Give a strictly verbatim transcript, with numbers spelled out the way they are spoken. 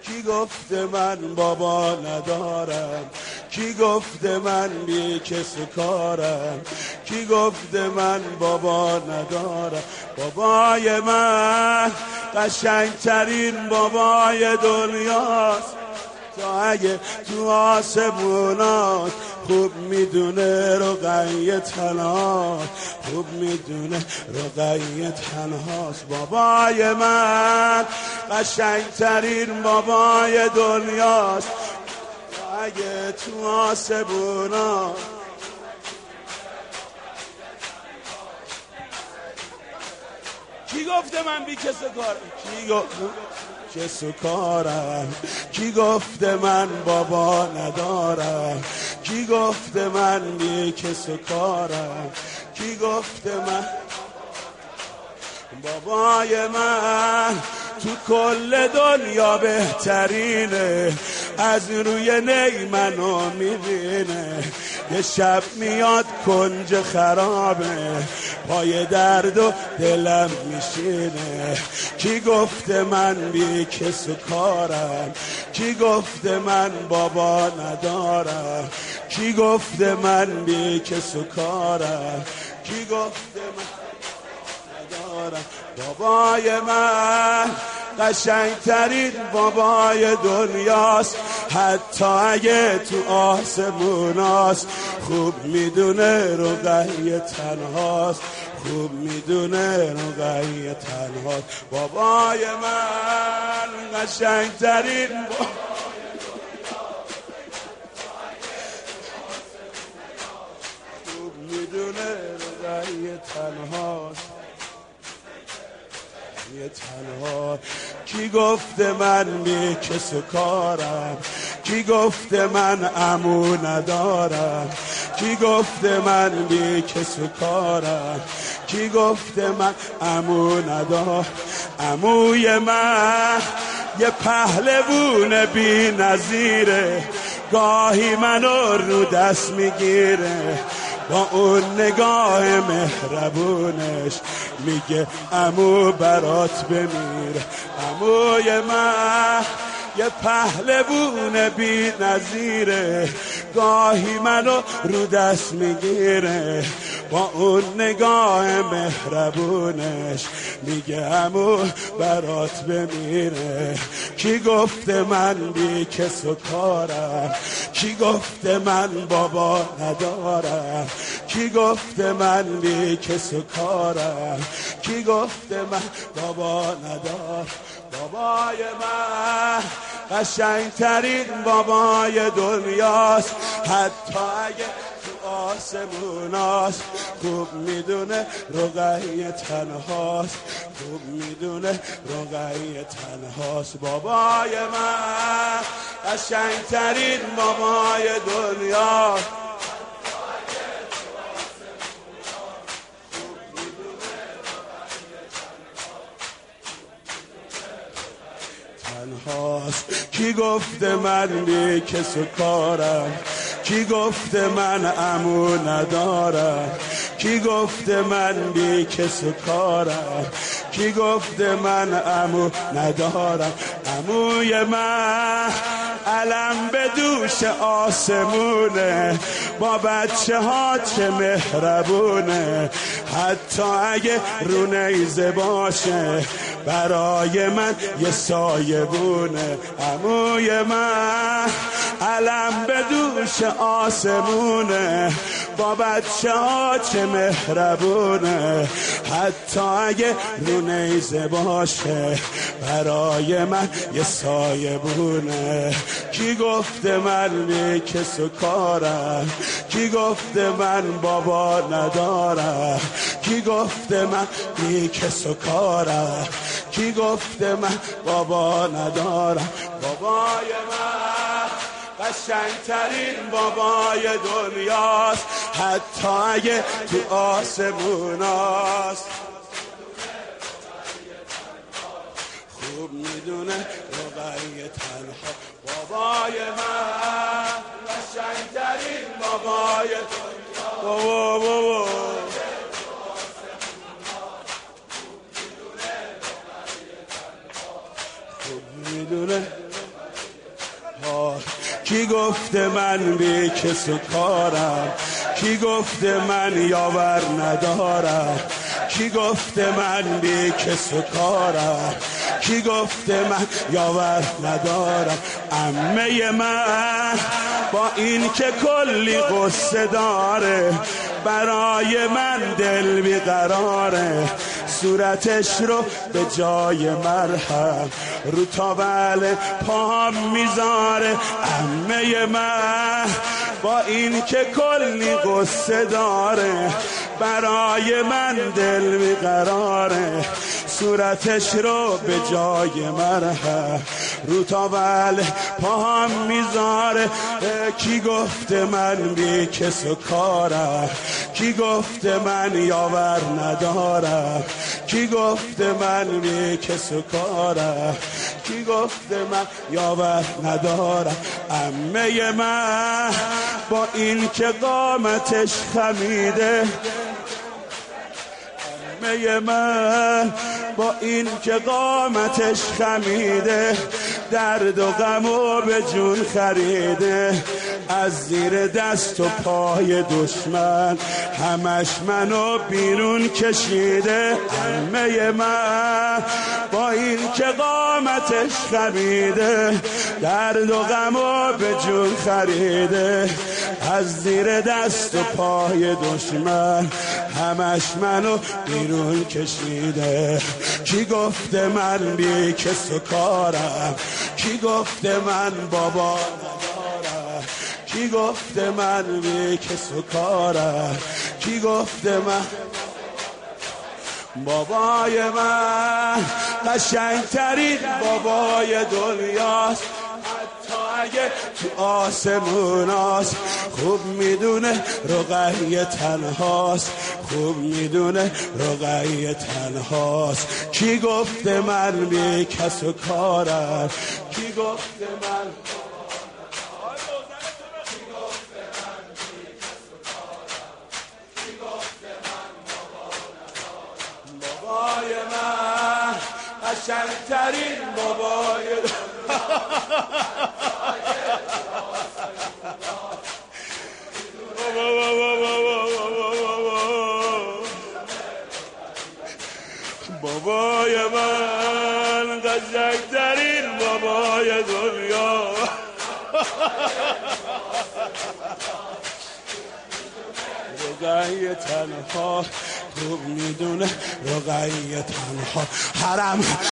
کی گفته من بابا ندارم؟ کی گفته من بی کس و کارم؟ کی گفته من بابا ندارم؟ بابای من قشنگترین بابای دنیاست، تا اگه تو آسمونات خوب میدونه رقیه تنهاست، خوب میدونه رقیه تنهاست. بابای من قشنگترین بابای دنیاست، تا اگه تو آسمونات کی گفته من بی کس و کارم؟ کی گفته کس و کارم؟ کی گفته من بابا ندارم؟ کی گفته من بی کس و کارم؟ کی گفته من بابای من تو کل دنیا بهترینه، از روی نی منو میبینه، یه شب میاد کنج خرابه، پای درد و دلم میشینه. کی گفته من بی کس و کارم؟ کی گفته من بابا ندارم؟ کی گفته من بی کس و کارم؟ کی گفته من ندارم؟ بابای من قشنگترین بابای دنیاست، حتی اگه تو آسموناست، خوب میدونه رقیه تنهاست، خوب میدونه رقیه تنهاست. بابای من قشنگترین بابای دنیاست، خوب میدونه رقیه تنهاست، یه تنها. کی گفته من بی کس و کارم؟ کی گفته من عمو ندارم؟ کی گفته من بی کس و کارم؟ کی گفته من عمو ندارم؟ عموی من یه پهلوون بی نظیره، گاهی منو رو دست میگیره، با اون نگاه مهربونش میگه عمو برات بمیر. عموی من یه پهلوون بی نظیره، گاهی منو رو دست میگیره، با اون نگاه مهربونش میگه عمو برات بمیره. کی گفته من بی کس و کارم؟ کی گفته من بابا ندارم؟ کی گفته من بی کس و کارم؟ کی گفته من بابا ندارم؟ بابای من قشنگترین بابای دنیاست، حتی اگه تو آسموناست، خوب میدونه رقیه تنهاست، خوب میدونه رقیه تنهاست. بابای من قشنگترین بابای دنیاست، تنهاست. کی گفته من بی کس و کارم؟ کی گفته من عمو ندارم؟ کی گفته من بی کس و کارم؟ کی گفته من عمو ندارم؟ عموی من علم به دوش آسمونه، با بچه ها چه مهربونه، حتی اگه رو نیزه باشه برای من یه سایه بونه. عموی من علم به دوش آسمونه، با بچه ها چه مهربونه، حتی اگه رو نیزه باشه برای من یه سایه بونه. کی گفته من بی کس و کارم؟ کی گفته من بابا ندارم؟ کی گفته من بی کس و کارم؟ کی گفته من بابا ندارم؟ بابای من قشنگترین بابای دنیاست، حتی اگه تو آسموناست، خوب میدونه رقیه تنها. بابای من قشنگترین بابای دنیاست، بابا بابا خوب میدونه کی گفته من بی کس و کارم؟ کی گفته من یاور ندارم؟ کی گفته من بی کس و کارم؟ کی گفته من یاور ندارم؟ عمه من با این که کلی قصه داره، برای من دل بیقراره، صورتش رو به جای مرهم رو تاول پام میذاره. عمه من با این که کلی قصه داره، برای من دل بیقراره، صورتش رو به جای مرهم رو تاول پام میذاره. کی گفته من بی کس و کارم؟ کی گفته من یاور ندارم؟ کی گفته من بی کس و کارم؟ کی گفته من یاور ندارم؟ عمه من با این که قامتش خمیده، عمه من با این که قامتش خمیده، درد و غمو به جون خریده، از زیر دست و پای دشمن همش منو بیرون کشیده. عمه من با این که قامتش خمیده، درد و غمو به جون خریده، از زیر دست و پای دشمن همش منو بیرون کشیده. کی گفته من بی کس و کارم؟ کی گفته من بابا ندارم؟ کی گفته من بی کس و کارم؟ کی گفته من بابای من قشنگترین بابای دنیاست، حتی اگه تو آسموناست. خوب میدونه رقیه تنهاست، خوب میدونه رقیه تنهاست. کی گفته من بی کس و کارم؟ کی گفته من بابای من قشنگترین بابای بابای من قشنگترین بابای دنیا. رقیه تنها خوب میدونه رقیه تنها. حرم